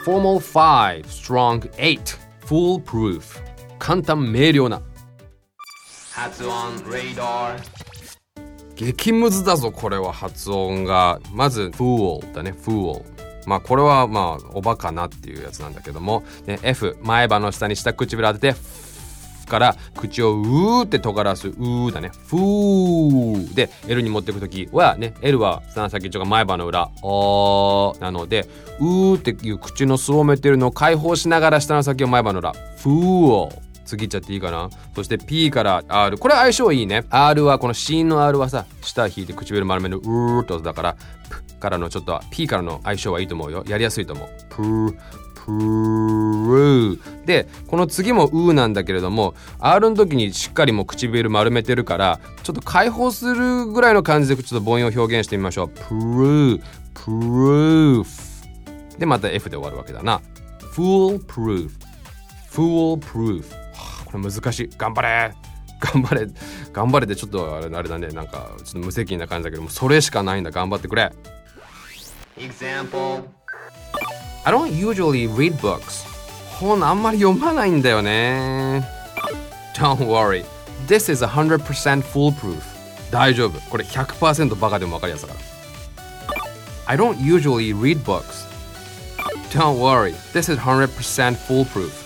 Formal 5 Strong 8 Foolproof 簡単明瞭な発音レーダー激ムズだぞこれは発音がまず Fool だね Foolまあこれはまあおバカなっていうやつなんだけども、ね、F 前歯の下に下唇当ててから口をうーって尖らすうーだねふーで L に持っていくときはね L は舌の先っちょが前歯の裏なのでうーっていう口のすぼめてるのを解放しながら舌の先を前歯の裏ふーを次いっちゃっていいかな。そして P から R これ相性いいね。 R はこの子音の R はさ舌引いて唇丸めのうーっとだからプからのちょっと P からの相性はいいと思うよ。やりやすいと思う。プープーでこの次もうーなんだけれども R の時にしっかりもう唇丸めてるからちょっと解放するぐらいの感じでちょっと母音を表現してみましょう。プープーフでまた F で終わるわけだな。 Foolproof Foolproof これ難しい。頑張れ頑張れでちょっとあれだねなんかちょっと無責任な感じだけどもそれしかないんだ。頑張ってくれ。 Example I don't usually read books 本あんまり読まないんだよね。 Don't worry This is 100% foolproof 大丈夫これ 100% バカでも分かるやつだから。 I don't usually read books Don't worry This is 100% foolproof